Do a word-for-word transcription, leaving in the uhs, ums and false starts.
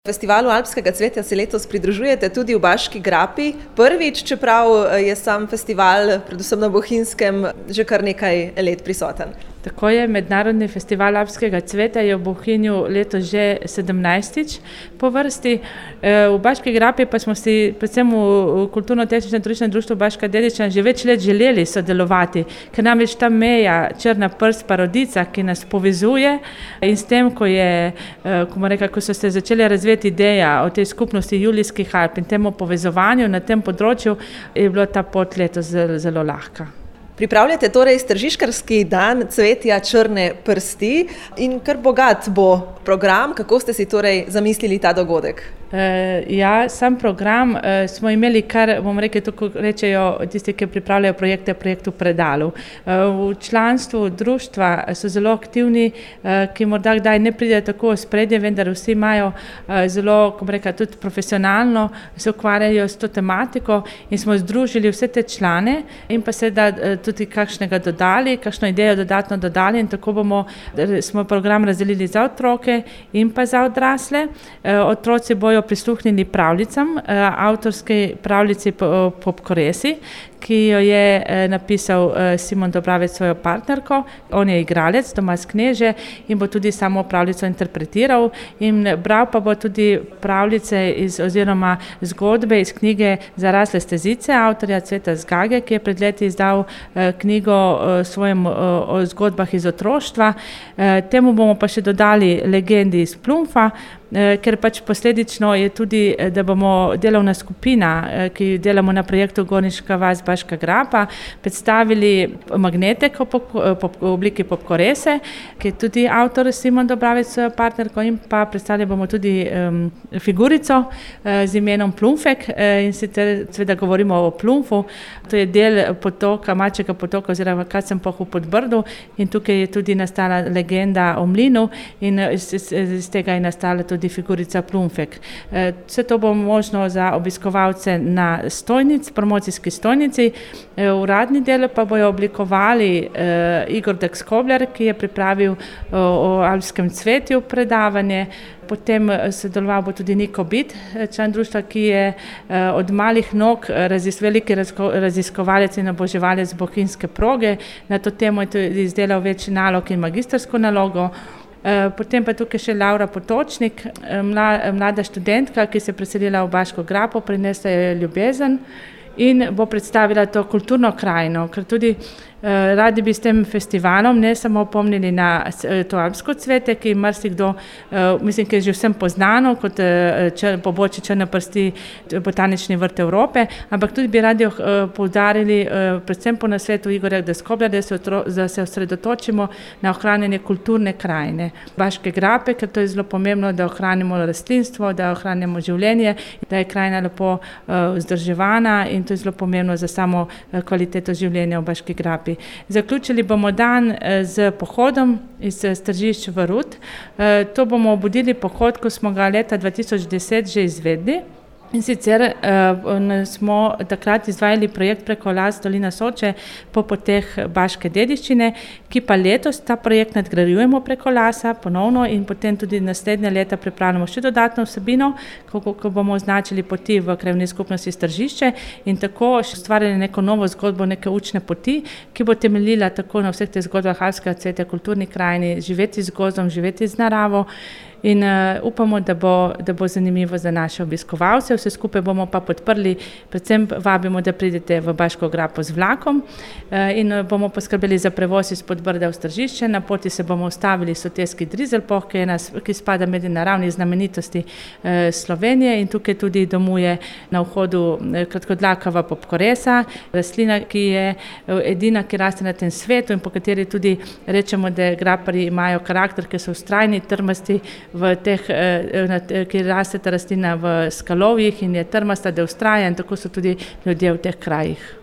Festivalu alpskega cvetja se letos pridružujete tudi v Baški grapi. Prvič, čeprav je sam festival, predvsem na Bohinjskem, že kar nekaj let prisoten. Tako je, Mednarodni festival alpskega cvetja je v Bohinju letos že sedemnajstič po vrsti. V Baški grapi pa smo si predvsem v Kulturno-tehničnem turističnem društvu Baška dediščina že več let želeli sodelovati, ker namreč ta meja Črna prst pa Rodica, ki nas povezuje, in s tem, ko je, ko bomo rekli, ko so se začeli razvijati ideja o tej skupnosti Julijskih Alp in temu povezovanju na tem področju, je bila ta pot letos zelo, zelo lahka. Pripravljate torej Tržiškarski dan cvetja črne prsti in kar bogat bo program. Kako ste si torej zamislili ta dogodek? Uh, ja, sam program uh, smo imeli kar, bom rekel, tako rečejo tisti, ki pripravljajo projekte, projektu Predalu. Uh, v članstvu društva so zelo aktivni, uh, ki morda kdaj ne pridejo tako v spredje, vendar vsi imajo uh, zelo, bom rekel, tudi profesionalno se ukvarjajo s to tematiko in smo združili vse te člane in pa seveda uh, tudi kakšnega dodali, kakšno idejo dodatno dodali in tako bomo, smo program razdelili za otroke in pa za odrasle. Uh, otroci bojo prisluhnili pravljicam, avtorski pravljici Popkoresi, ki jo je napisal Simon Dobravec, svojo partnerko. On je igralec, Tomaž Kneže, in bo tudi samo pravljico interpretiral in bral pa bo tudi pravljice iz, oziroma zgodbe iz knjige Zarasle stezice avtorja Cveta Zgage, ki je pred leti izdal knjigo o svojem o zgodbah iz otroštva. Temu bomo pa še dodali legendi iz Plumfa, ker pač posledično je tudi, da bomo delovna skupina, ki delamo na projektu Gorniška vas Baška grapa, predstavili magnetek v obliki Popkorese, ki je tudi avtor Simon Dobravec, partnerko, in pa predstavili bomo tudi um, figurico uh, z imenom Plumfek, uh, in sicer seveda govorimo o Plumfu. To je del potoka, Mačjega potoka oziroma Kacenpoh v Podbrdu, in tukaj je tudi nastala legenda o mlinu in iz, iz, iz tega je nastala tudi figurica Plumfek. Vse to bo možno za obiskovalce na stojnici, promocijski stojnici. Uradni del pa bojo oblikovali uh, Igor Dekskobler, ki je pripravil uh, o alpskem cvetju predavanje. Potem sodeloval bo tudi Niko Bit, član društva, ki je uh, od malih nog razis, veliki razko, raziskovalec in oboževalec bohinjske proge. Na to temo je tudi izdelal več nalog in magistrsko nalogo. Potem pa tukaj še Laura Potočnik, mlada študentka, ki se je preselila v Baško grapo, prinesla je ljubezen in bo predstavila to kulturno krajino, ker tudi Uh, radi bi s tem festivalom ne samo opomnili na uh, to alpsko cvetje, ki marsikdo, uh, mislim, ki je že vsem poznano kot uh, čr, pobočje Črne prsti, botanični vrt Evrope, ampak tudi bi radi uh, poudarili uh, predvsem po nasvetu Igorja Dekskoblerja, da se, otro, da se osredotočimo na ohranjanje kulturne krajine Baške grape, ker to je zelo pomembno, da ohranimo rastlinstvo, da ohranjamo življenje, da je krajina lepo uh, vzdrževana in to je zelo pomembno za samo uh, kvaliteto življenja v Baški grapi. Zaključili bomo dan z pohodom iz Tržišč v Rud. To bomo obudili pohod, ko smo ga leta dva tisoč deset že izvedli. In sicer uh, smo takrat izvajali projekt Preko las dolina Soče po poteh Baške dediščine, ki pa letos ta projekt nadgrajujemo preko lasa ponovno in potem tudi naslednje leta pripravljamo še dodatno vsebino, ko, ko bomo označili poti v krajevni skupnosti Tržišče in tako ustvarjali neko novo zgodbo, neke učne poti, ki bo temeljila tako na vseh teh zgodbah alpskega cvetja, kulturni krajini, živeti z gozdom, živeti z naravo. In uh, upamo, da bo, da bo zanimivo za naše obiskovalce. Vse skupaj bomo pa podprli, predvsem vabimo, da pridete v Baško grapo z vlakom uh, in bomo poskrbeli za prevoz iz Podbrda v Tržišče. Na poti se bomo ustavili Soteski Drizelpoh, ki, ki spada med naravnih znamenitosti uh, Slovenije in tukaj tudi domuje na vhodu uh, kratkodlakava Popkoresa, rastlina, ki je uh, edina, ki raste na tem svetu in po kateri tudi rečemo, da graparji imajo karakter, ki so vztrajni, trmasti, v teh, ki raste ta rastlina v skalovjih in je trmasta, da ustraja in tako so tudi ljudje v teh krajih.